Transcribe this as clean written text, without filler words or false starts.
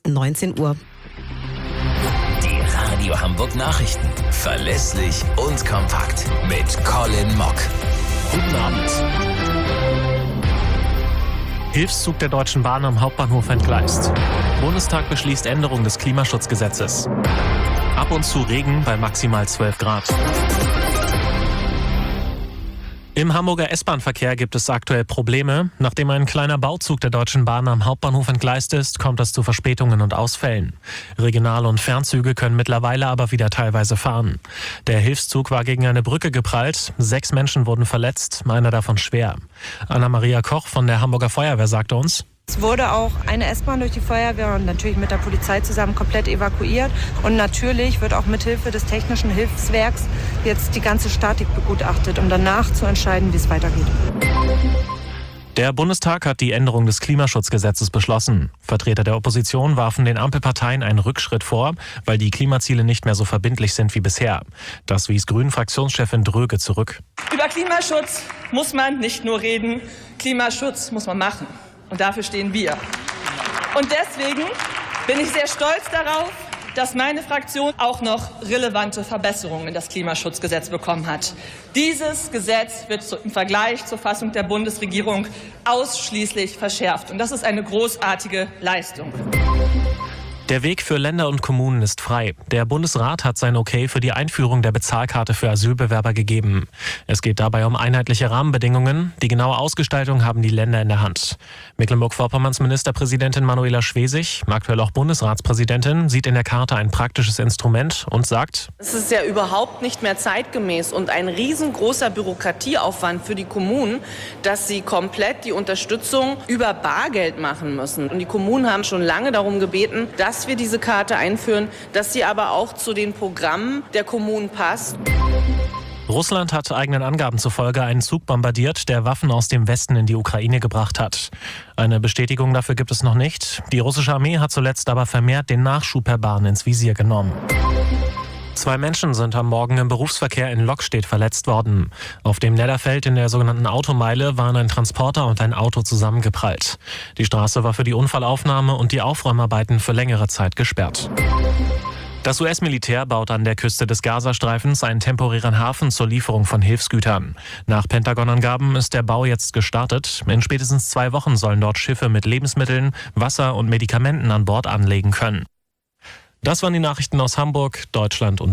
19 Uhr. Die Radio Hamburg Nachrichten. Verlässlich und kompakt. Mit Colin Mock. Guten Abend. Hilfszug der Deutschen Bahn am Hauptbahnhof entgleist. Bundestag beschließt Änderung des Klimaschutzgesetzes. Ab und zu Regen bei maximal 12 Grad. Im Hamburger S-Bahn-Verkehr gibt es aktuell Probleme. Nachdem ein kleiner Bauzug der Deutschen Bahn am Hauptbahnhof entgleist ist, kommt es zu Verspätungen und Ausfällen. Regional- und Fernzüge können mittlerweile aber wieder teilweise fahren. Der Hilfszug war gegen eine Brücke geprallt. 6 Menschen wurden verletzt, einer davon schwer. Anna-Maria Koch von der Hamburger Feuerwehr sagte uns: Es wurde auch eine S-Bahn durch die Feuerwehr und natürlich mit der Polizei zusammen komplett evakuiert. Und natürlich wird auch mithilfe des technischen Hilfswerks jetzt die ganze Statik begutachtet, um danach zu entscheiden, wie es weitergeht. Der Bundestag hat die Änderung des Klimaschutzgesetzes beschlossen. Vertreter der Opposition warfen den Ampelparteien einen Rückschritt vor, weil die Klimaziele nicht mehr so verbindlich sind wie bisher. Das wies Grünen-Fraktionschefin Dröge zurück. Über Klimaschutz muss man nicht nur reden, Klimaschutz muss man machen. Und dafür stehen wir. Und deswegen bin ich sehr stolz darauf, dass meine Fraktion auch noch relevante Verbesserungen in das Klimaschutzgesetz bekommen hat. Dieses Gesetz wird im Vergleich zur Fassung der Bundesregierung ausschließlich verschärft. Und das ist eine großartige Leistung. Der Weg für Länder und Kommunen ist frei. Der Bundesrat hat sein Okay für die Einführung der Bezahlkarte für Asylbewerber gegeben. Es geht dabei um einheitliche Rahmenbedingungen. Die genaue Ausgestaltung haben die Länder in der Hand. Mecklenburg-Vorpommerns Ministerpräsidentin Manuela Schwesig, aktuell auch Bundesratspräsidentin, sieht in der Karte ein praktisches Instrument und sagt: Es ist ja überhaupt nicht mehr zeitgemäß und ein riesengroßer Bürokratieaufwand für die Kommunen, dass sie komplett die Unterstützung über Bargeld machen müssen. Und die Kommunen haben schon lange darum gebeten, dass wir diese Karte einführen, dass sie aber auch zu den Programmen der Kommunen passt. Russland hat eigenen Angaben zufolge einen Zug bombardiert, der Waffen aus dem Westen in die Ukraine gebracht hat. Eine Bestätigung dafür gibt es noch nicht. Die russische Armee hat zuletzt aber vermehrt den Nachschub per Bahn ins Visier genommen. 2 Menschen sind am Morgen im Berufsverkehr in Lockstedt verletzt worden. Auf dem Nedderfeld in der sogenannten Automeile waren ein Transporter und ein Auto zusammengeprallt. Die Straße war für die Unfallaufnahme und die Aufräumarbeiten für längere Zeit gesperrt. Das US-Militär baut an der Küste des Gazastreifens einen temporären Hafen zur Lieferung von Hilfsgütern. Nach Pentagon-Angaben ist der Bau jetzt gestartet. In spätestens 2 Wochen sollen dort Schiffe mit Lebensmitteln, Wasser und Medikamenten an Bord anlegen können. Das waren die Nachrichten aus Hamburg, Deutschland und